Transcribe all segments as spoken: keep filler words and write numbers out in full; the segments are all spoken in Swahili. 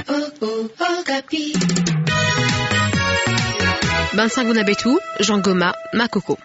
Oh, oh, Okapi. Bansango na Betu, Jean Goma, Makoko.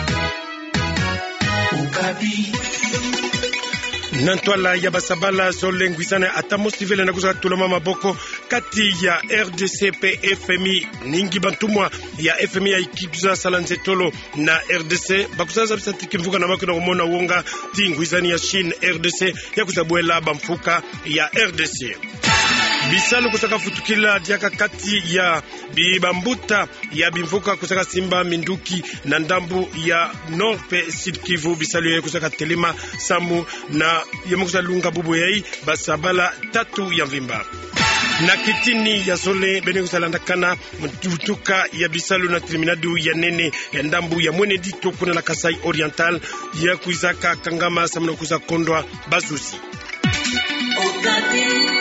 Okapi. Nantwala ya basabala zole ngwizana atamosivele na kuzaka tulama maboko kati ya R D C P F M I ningi bantumwa ya F M I ya ikikuza salanzetolo na R D C bakuzaza bisati kimvuka na makuna kumona uonga ti ngwizani ya Chine R D C ya kuzabuela bamfuka ya R D C. Bisalu kusaka futukila diaka kati ya bibambuta ya bimfuka kusaka Simba Minduki na ndambu ya Nord pe Sud Kivu. Bisalu ya kusaka Telema Samu na yemukusa Lunga Bubu yai basabala tatu ya Mvimba na kitini ya zole bene kusalandakana mtutuka ya Bisalu na terminadu ya nene ya ndambu ya Mwene Dito kuna na Kasai Oriental ya kuizaka Kangama Samu kuza Kondwa Bazuzi. Okapi.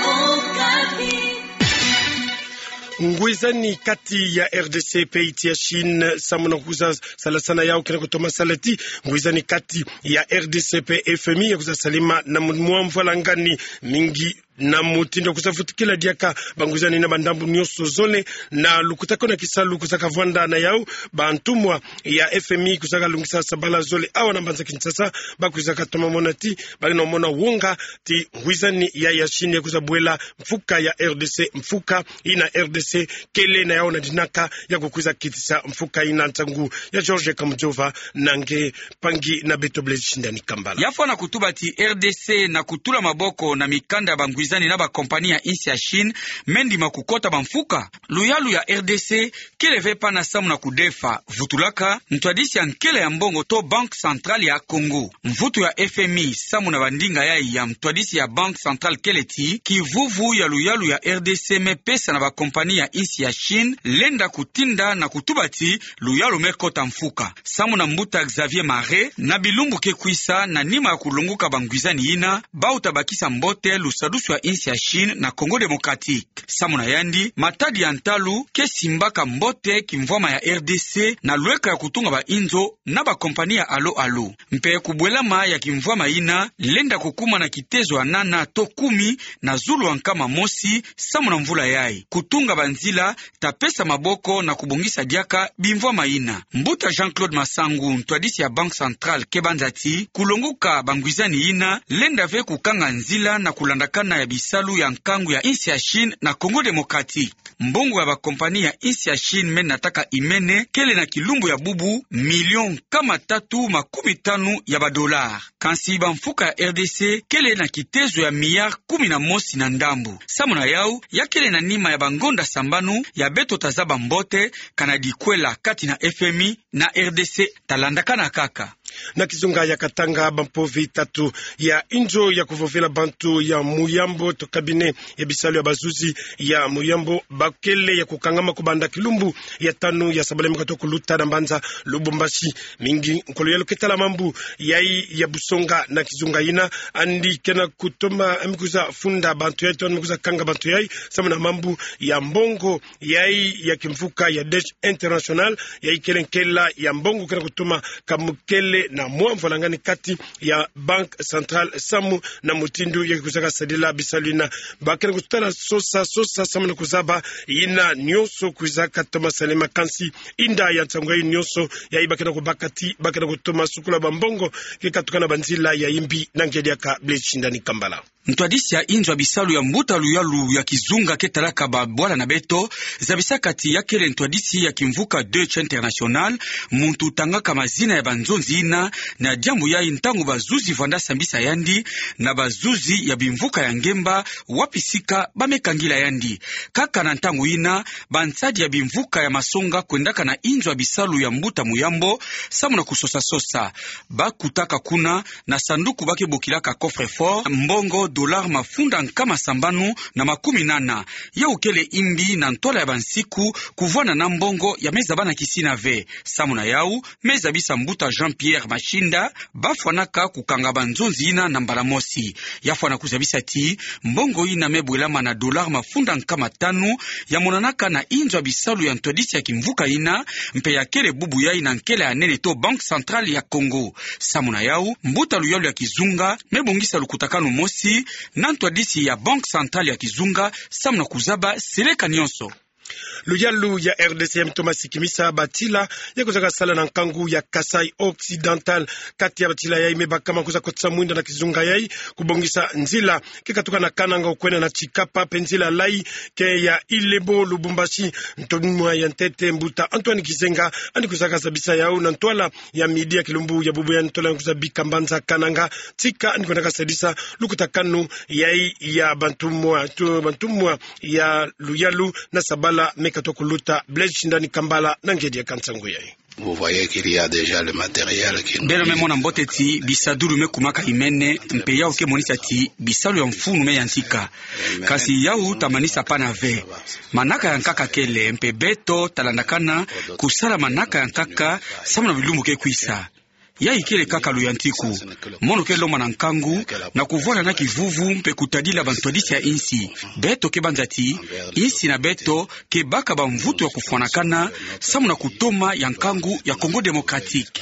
Ngwizani kati ya R D C peiti ya Chine samuna kuza salasana yao kena kutoma salati. Ngwizani kati ya R D C P F M I ya kuza salima na muamfala ngani mingi na mutindo kusafutikila diaka banguzani na bandambu nyoso zone na lukutako na kisalu kusaka vwanda na yao bantumwa ya F M I kusaka lungisa sabala zole awa na mbanza Kinshasa bakuzaka toma monati bali na mona wonga ti ngwizani ya ya Chine ya kusabuela mfuka ya R D C mfuka ina R D C kele na yao na dinaka ya kukuza kitisa mfuka ina ntangu ya George Kamjova nange pangi na Beto Blaise shindani Kambala yafo na kutuba ti R D C na kutula maboko na mikanda bangwizani na ba kompani ya insi ya Chine mendi makukota bamfuka luyalu ya R D C kele vepa na samu na kudefa vutulaka ntwadisi ya nkele ya mbongo to Banque Centrale ya Congo mvutu ya F M I samu na bandinga ya ya mtwadisi ya Banque Centrale keleti kivuvu ya luyalu ya R D C mepesa na ba kompani ya insi ya Chine lenda kutinda na kutubati luyalu mekota mfuka samu na mbuta Xavier Marais na bilumbu kekuisa na nima ya kulunguka bangwizani ina bauta bakisa mbote lusadusu ya insi ya Chine na Congo Democratique samu na yandi matadi ya ntalu kesimbaka mbote kimvoma ya R D C na lweka ya kutunga ba inzo na ba kompani ya alo alo mpe kubwelama ya kimvoma ina lenda kukuma na kitezo ya nana to kumi na zulu ankama mosi samu na mvula yai kutunga banzila tapesa maboko na kubungisa diaka bimvoma ina mbuta Jean-Claude Masangu ntwadisi ya Banque Centrale kebanzati kulonguka bangwizani ina lenda ve kukanga nzila na kulandakana ya bisalu ya nkangu ya insi ya Chine na Congo Democratique mbongo ya bakompani ya insi ya Chine men nataka imene kele na kilumbu ya bubu milion kama tatu makumi tanu ya badolar kansi bamfuka ya R D C kele na kitezo ya miyar kumi na mosi na ndambu samu na yau ya kele na nima ya bangonda sambanu ya beto tazaba mbote kanadikwela kati na F M I na R D C talandakana kaka na kizunga ya Katanga bampovi tatu ya injo ya kuvovela bantu ya Muyambo to kabine ya Bisalu ya Bazuzi ya Muyambo bakele ya kukangama kubanda kilumbu ya tanu ya sabale mkato kuluta na mbanza Lubumbashi mingi nkolo ya loketala mambu ya ya Busonga na kizunga ina andi kena kutoma amikuza funda bantu ya ito amikuza kanga bantu ya sama na mambu ya mbongo ya ya kimfuka ya Dech International ya ikelenkela ya mbongo kena kutoma kamukele na mwamvalangani kati ya Banque Centrale Samu na mutindu ya kusaka sadila Bisaluna bakena kutana sosa sosa samu na kuzaba ina nyoso kuzaka Thomas Salema kansi inda ya ntangwa nyoso ya ibakena kubakati bakena kutoma sukula bambongo kikatukana banzila ya imbi na ngedi yaka Blaise shindani Kambala ntwadisi ya inzo ya Bisalu ya mbuta luyalu ya kizunga ketalaka babwala na beto zabisa kati ya kele ntwadisi ya kimvuka Dech International muntu tangaka mazina ya banzonzi ina na jambu ya intangu bazuzi vanda sambisa yandi na bazuzi ya bimvuka ya ngemba wapisika bamekangila yandi kaka na ntangu ina bansadi ya bimvuka ya masonga kwendaka na inzo ya Bisalu ya mbuta Muyambo samu na kusosa sosa bakutaka kuna na sanduku bake bokilaka coffre fort mbongo dolar mafunda nkama sambanu na makumi nana ya ukele imbi na ntola ya bansiku kuvwana na mbongo ya meza bana kisina ve samu na yau meza bisa mbuta Jean-Pierre Pierre Mashinda bafwanaka kukanga banzonzi ina na mbala mosi yafwana kuzabisa ti mbongo ina mebwelama na dolar mafunda nkama tanu ya monanaka na inzo bisalu ya ntodisi ya kimvuka ina mpe ya kele bubu ya ina nkele ya nene to Banque Centrale ya Congo samuna yau mbuta luyalu ya kizunga mebongisa lukutakanu mosi na ntodisi ya Banque Centrale ya kizunga samuna kuzaba seleka nyonso. Luyalu ya R D C M Thomas Kimisa batila ya kuzaka sala na nkangu ya Kasai Occidental kati ya batila ya imeba kama kuza kotsa mwinda na kizunga yai kubongisa nzila kikatuka na kananga ukwena na chikapa penzila lai ke ya Ilebo Lubumbashi ntonumwa ya ntete mbuta Antoine Kizenga andi kuzaka sabisa yao na ntwala ya midi ya kilumbu ya bubu ya ntola kuzabika mbanza kananga tika andi kwenaka sadisa lukutakanu yai ya bantumwa tu bantumwa ya Luyalu na Sabala mekato kuluta Blaise Shindani Kambala na ngedi ya Kansangu yai. Vous voyez qu'il y a déjà le matériel qui nous... Beno me mona mbote ti bisaduru me kumaka imene mpe yao ke monisa ti bisalu ya mfunu me yansika. Kasi yao tamanisa pana ve. Manaka yankaka kele mpe beto talandakana kusala manaka yankaka samuna bilumbu ke kuisa. Ya ikele kaka luyantiku mono ke loma na nkangu na kuvola na kivuvu mpe kutadila bantodisi ya insi beto ke banzati insi na beto ke baka ba mvuto ya kufonakana samu na kutoma ya nkangu ya Congo Démocratique.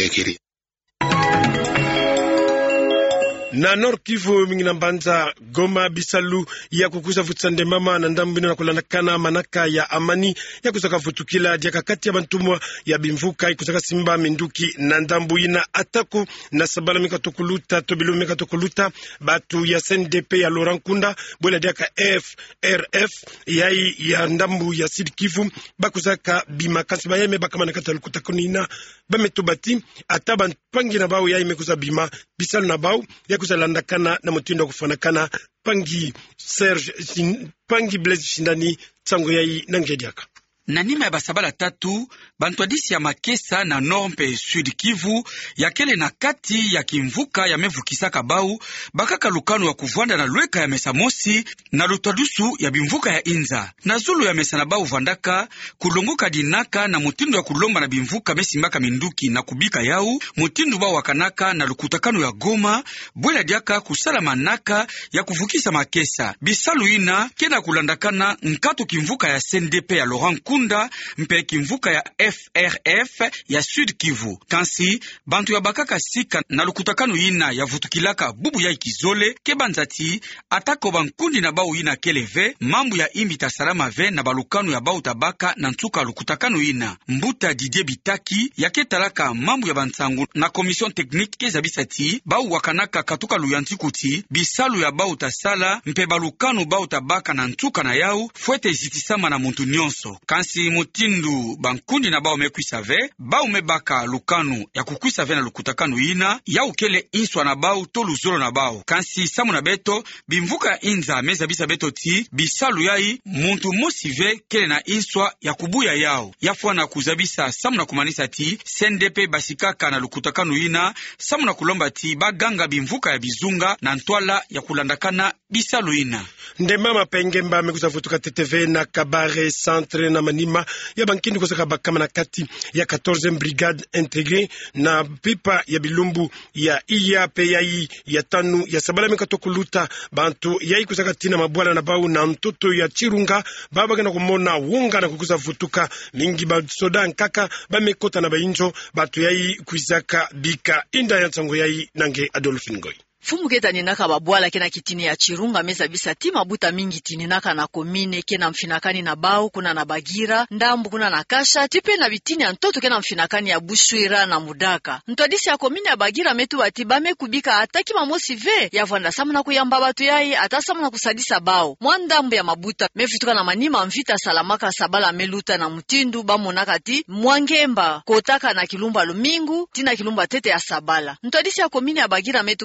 Na Nord Kivu mingina mbanza Goma bisalu ya kukuza futsande mama na ndambino na kulandakana manaka ya amani ya kusaka futukila dia kakati ya bantumwa ya bimvuka ikusaka simba minduki na ndambu ina ataku na Sabala mikatokuluta tobilu mikatokuluta batu ya C N D P ya Laurent Kunda bwela dia ka F R F ya ya ndambu ya Sud Kivu bakusaka bima kansi bayeme bakamana katalu kutakunina bametubati ataba pangi na bao ya imekuza bima bisalu na bao ya kuzalandakana na mutindo kufanakana pangi Serge pangi Blaise Shindani tsango yai nangediaka. Na nima ya basabala tatu, bantwadisi ya Makesa na Nord Sud Kivu, ya kele na kati ya kimvuka ya mevukisaka bau, bakaka lukanu wa kuvwanda na lweka ya mesa mosi, na lutwadusu ya bimvuka ya Inza. Na zulu ya mesa na bau vandaka, kulongoka dinaka na mutindo ya kulomba na bimvuka mesimbaka minduki na kubika yau, mutindo bau wakanaka na lukutakanu ya Goma, bwela diaka kusala manaka ya kuvukisa Makesa. Bisalu ina, kena kulandakana nkatu kimvuka ya C N D P ya Laurent Kunda, mpe kimvuka ya F R F ya Sud Kivu. Kansi, bantu ya bakaka sika na lukutakanu ina ya vutukilaka bubu ya ikizole, kebanzati, atako bankundi na bau ina keleve, mambu ya imbita salama ve na balukanu ya bau tabaka na ntuka lukutakanu ina. Mbuta Didier Bitaki, ya ketalaka mambu ya bansangu na komisyon teknik kezabisati, bau wakanaka katuka luyantikuti, bisalu ya bau tasala, mpe balukanu bau tabaka na ntuka na yau, fuete zitisama na muntu nyonso. Kansi Si mutindu bankundi na bao mekwisa ve, bao mebaka lukanu ya kukwisa ve na lukutakanu ina, ya ukele inswa na bao to luzolo na bao. Kansi samu na beto, bimvuka Inza meza bisa beto ti, bisalu yai muntu mosi ve kele na inswa ya kubuya yao. Ya fwa na kuzabisa samu na kumanisa ti, C N D P basikaka na lukutakanu ina, samu na kulomba ti baganga bimvuka ya bizunga na ntwala ya kulandakana bisalu ina. Ndema mapengemba mekuza futuka T T V na Kabare Centre na Manima ya bankindi kusaka bakama na kati ya quatorzième brigade intégrée na pipa ya bilumbu ya iya peyai ya tanu ya Sabala mikatokuluta bantu yai kusaka tina mabwala na bau na mtoto ya Chirunga baba gana kumona wonga na kukuza futuka mingi ba soda nkaka ba mekota na bainjo batu yai kuzaka bika inda ya tsango yai nange Adolphine Ngoy. Fumu keta ninaka babwala kena kitini ya Chirunga meza bisa ti mabuta mingi tininaka na komine kena mfinakani na bau kuna na Bagira ndambu kuna na Kasha tipe na bitini ya ntoto kena mfinakani ya Bushwira na Mudaka. Ntwadisi ya komine ya Bagira metu watiba mekubika ataki mamosi ve ya vwanda samu na kuyamba batu yai ata samu na kusadisa bau. Mwandambu ya mabuta mefituka na Manima mvita Salamaka Sabala meluta na Mutindu bamonaka ti Mwangemba kotaka na Kilumba Lumingu tina Kilumba tete ya Sabala. Ntwadisi ya komine ya Bagira metu watiba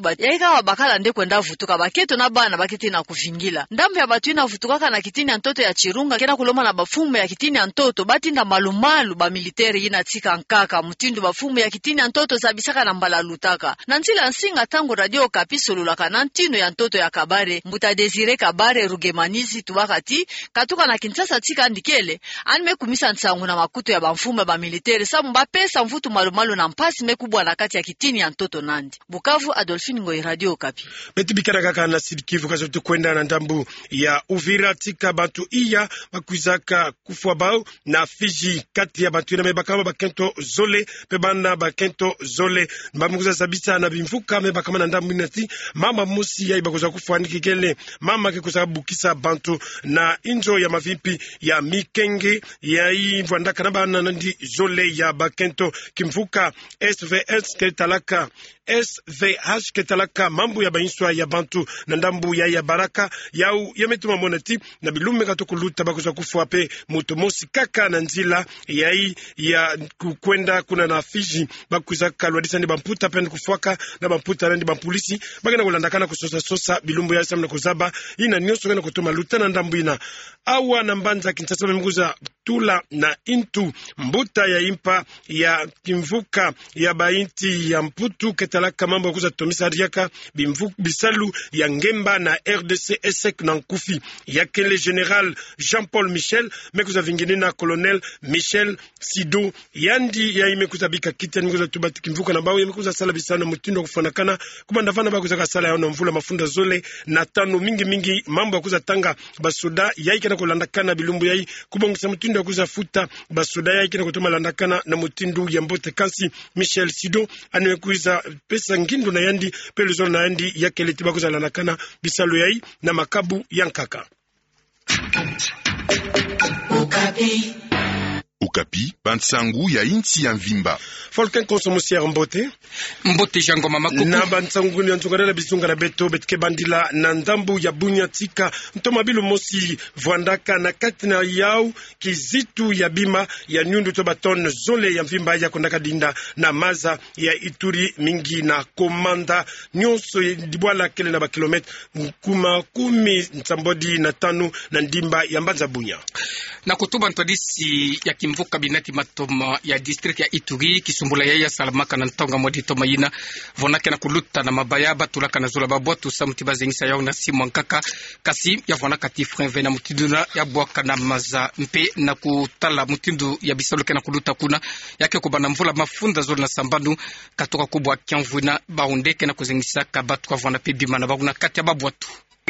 kama bakala nde kwenda vutuka baketo na bana bakiti na kuvingila ndambo ya batu ina vutukaka na kitini ya ntoto ya Chirunga kena kuloma na bafumu ya kitini ya ntoto batinda malumalu ba militeri ina tika nkaka mutindu bafumu ya kitini ya ntoto zabisaka na mbala lutaka na ntila nsinga tangu Radio Okapi solulaka na ntino ya ntoto ya Kabare Mbuta Desire Kabare Rugemanizi tubakati katuka na Kinshasa tika ndikele anime kumisa nsangu na makuto ya bafumu ba militeri sabu mbapesa mvutu malumalu na mpasi mekubwa na kati ya kitini ya ntoto Nandi. Bukavu, Adolphine Ngoi, Radio Okapi. Beti bikara kaka na Sidikivu kwa zote kwenda na ndambu ya Uvira tika bantu iya bakuzaka kufwa bao na Fiji kati ya bantu ina mebakama bakento zole pebana bakento zole mbamukuza sabisa na bimfuka mebakama na ndambu inati mama musi ya ibakuza kufwa nikikele mama kikuza bukisa bantu na injo ya mavimpi ya Mikenge ya hii mvandaka na bana nandi zole ya bakento kimfuka S V S ketalaka S V H ketalaka mambu ya bainswa ya bantu na ndambu ya ya baraka yau yametuma monati na bilume katokuluta bakuza kufuape mutomosi kaka na nzila ya hii ya kukwenda kuna na Fiji bakuza kalwadisa ni bamputa pende kufuaka na bamputa randi bampolisi bagana kulandakana kusosa sosa bilumbu ya samna kuzaba ina nyoso gana kutuma luta na ndambu ina awa na mbanza Kinshasa mguza tula na intu mbuta ya impa ya kimvuka ya bainti ya mputu ketalaka mambo kuza tomisa riaka bimvuka bisalu ya ngemba na R D C esek na nkufi ya kele general Jean-Paul Michel mekuza vingine na colonel Michel Sido yandi ya imekuza bika kiti mekuza tubati kimvuka na bao imekuza sala bisana mutindo kufanakana kubandavana bakuza kasala ya mvula mafunda zole na tano mingi mingi mambo kuza tanga basuda yaike na kulandakana bilumbu yai kubongisa mutindo kuza futa basuda yaike na kutuma landakana na mutindu ya mbote kasi Michel Sido anwekuza pesa ngindu na yandi peluzon na yandi ya keleti bakuza landakana bisalu yai na makabu yankaka. Okapi. Okapi, bansangu ya inti ya mvimba. Folken konsomusia mbote. Mbote jango mama kuku. Na bansangu ni antungara bizunga na beto betke bandila na ndambu ya bunya tika. Ntoma bilu mosi vwandaka na katina yau kizitu ya bima ya nyundu tobaton zole ya mvimba ya kondaka dinda na maza ya Ituri mingi na komanda nyonso dibwala kele na ba kilometre kuma kumi ntambodi na tanu na ndimba ya mbanza bunya. Na kutuba ntwadisi ya kimvuka binati matoma ya district ya Ituri kisumbula ya ya salamaka na ntonga mwadi toma yina vonake na kuluta na mabayaba tulaka na zula babotu samuti bazengisa yao na simu nkaka kasi ya vonaka tifrenve na mutinduna ya buwaka na maza mpe na kutala mutindu ya bisaluke na kuluta kuna yake kubana mvula mafunda zula na sambanu katoka kubwa kiamvuna baundeke na kuzengisa kabatu kwa vona pebima na baguna kati ya babuatu.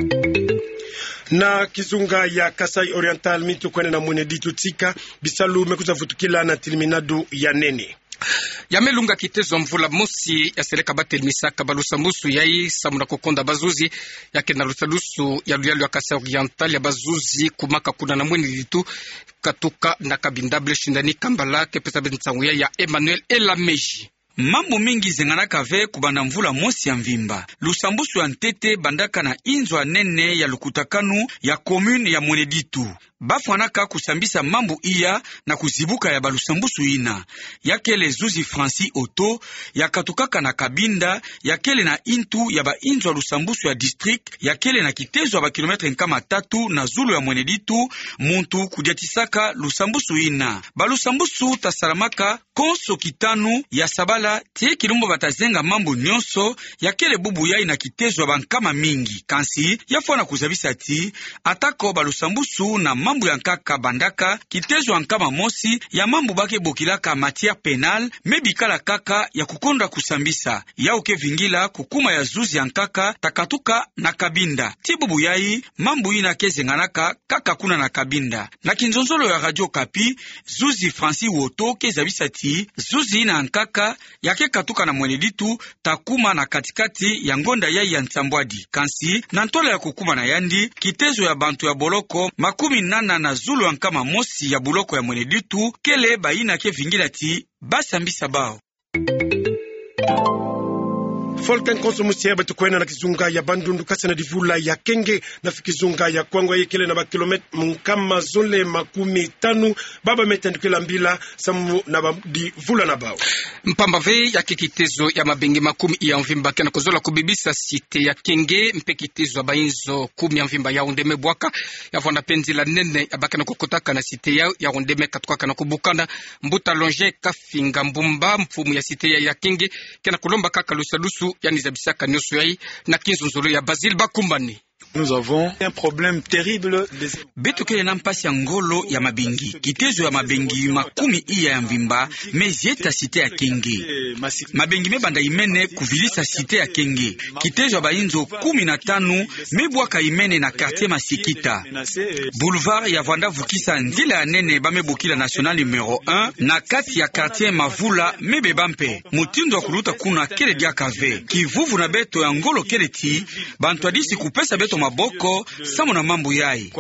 Na kizunga ya Kasai Oriental mitu kwene na mwene ditu tika bisalu mekuza futukila na tiliminadu ya nene. Yamelunga kitezo mvula mosi ya seleka batel misaka balusa musu yai samuna kukonda bazuzi yake na lusalusu ya luyalu ya Kasai Oriental ya bazuzi kumaka kuna na mwene ditu katuka na kabindable shindani kambala kepesa bentsangu ya Emmanuel Elameji. Mambo mingi zenganaka ve kubanda mvula mosi ya mvimba. Lusambusu ya ntete bandaka na inzwa nene ya lukutakanu ya commune ya Mweneditu. Bafwanaka kusambisa mambo iya na kuzibuka ya balusambusu ina. Yakele zuzi Francis Otto, ya katukaka na kabinda, yakele na intu ya ba inzwa lusambusu ya district, yakele na kitezo ba kilometre nkama tatu na zulu ya Mweneditu, muntu kudiatisaka lusambusu ina. Balusambusu tasalamaka konso kitanu ya sabala tie kilumbo batazenga mambo nyonso yakele bubu yai na kitezo bankama mingi kansi yafwana kuzabisa ti atako balusambusu na mambo ya nkaka bandaka kitezo ankama mosi ya mambo bake bokilaka matière pénale mebikala kaka ya kukonda kusambisa ya uke vingila kukuma ya zuzi ya nkaka takatuka na kabinda ti bubu yai mambo ina kezenganaka kaka kuna na kabinda na kinzonzolo ya Radio Okapi zuzi Francis Otto kezabisa ti zuzi ina nkaka yake katuka na Mweneditu takuma na katikati ya ngonda yai ya Nsambwadi kansi na ntola ya kukuma na yandi kitezo ya bantu ya boloko makumi nana na zulu ankama mosi ya buloko ya Mweneditu kele baina ke vingila ti basambisa bao. Volcan Konsomusia batukwena na kizunga ya Bandundu kasi na divula ya Kenge na fikizunga ya Kwangwa yekele na bakilometre mkama zole makumi tanu baba metandikila mbila samu na divula na bao. Mpambave ya kikitezo ya mabengi makumi ya mvimba kena kuzola kubibisa site ya Kenge mpekitezo ya bainzo kumi ya mvimba ya undeme bwaka ya vanda penzi la nene ya bakena kukotaka na site ya ya undeme katuka na kubukana mbuta longe kafinga mbumba mfumu ya site ya ya Kenge kena kulomba kaka lusalusu ya nizabisaka nyoso yai na kinzunzolo ya Basil Bakumbani. Nous avons un problème terrible des... Betu kele na mpasi ya ngolo ya mabengi kitezo ya mabengi makumi iya ya mvimba mezieta site ya Kenge mabengi mebanda imene kuvilisa site ya Kenge kitezo ya bainzo kumi na tanu mebwaka imene na quartier Masikita boulevard ya vanda vukisa nzila ya nene bamebukila national numero un na kati ya quartier Mavula mebebampe mutindo wa kuluta kuna kele dia kave kivuvu na beto ya ngolo kele ti bantu adisi kupesa beto maboko samu na mambo yai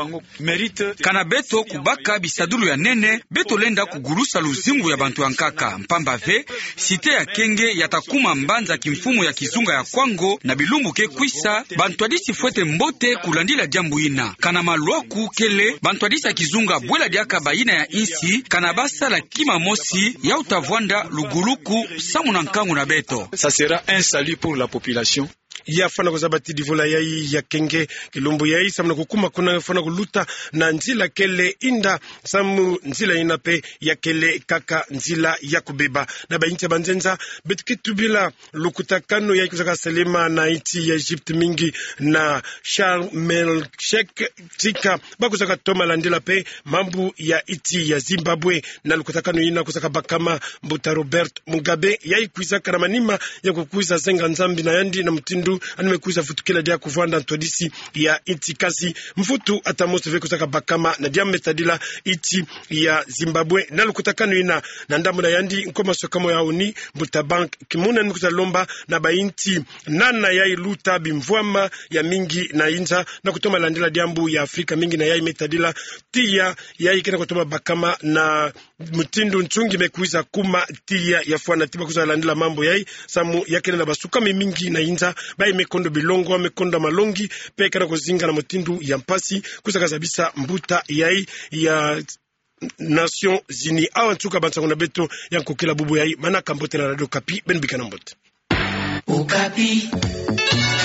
kana beto kubaka bisadulu ya nene beto lenda kugulusa luzingu ya bantu yankaka mpamba ve site ya Kenge yatakuma mbanza kimfumu ya kizunga ya Kwango na bilumbu ke kwisa bantu adisi fuete mbote kulandila jambu ina kana malwaku kele bantu adisi ya kizunga bwela diaka baina ya insi kana basa la kima mosi ya utavwanda luguluku samu na nkangu na beto. Ça sera un salut pour la population. Ya fana kuzabati divula yai ya Kenge kilumbu yai samna kukuma kuna fana kuluta na nzila kele inda samu nzila inape ya kele kaka nzila ya kubeba na bainti banzenza betkitu bila lukutakano yai kuzaka selema na iti ya Egypt mingi na Sharm el Sheikh tika bakuzaka toma landila pe mambu ya iti ya Zimbabwe na lukutakano ina kuzaka bakama Mbuta Robert Mugabe yai kuizaka na manima ya kukuiza zenga nzambi na yandi na mtindu animekuza futu kila dia kuvanda ntodisi ya iti kasi mfutu atamosto veko saka bakama na dia metadila iti ya Zimbabwe na lukutakano ina na ndamu na yandi nkoma sokamo ya uni Mbuta Bank kimuna nikuta lomba na bainti nana ya iluta bimvwama ya mingi na inza na kutoma landila diambu ya Afrika mingi na ya metadila tia ya ikena kutoma bakama na mtindu nchungi mekuiza kuma tia ya fuana tiba kuza landila mambo yai samu ya kena na basuka mingi na inza bai mekondo bilongo mekondo malongi peka na kuzinga na mtindu ya mpasi kusaka zabisa mbuta yai ya Nation Zini awantuka bansango na beto yankokela bubu yai manaka mbote na Radio Kapi benbika na mbote Okapi.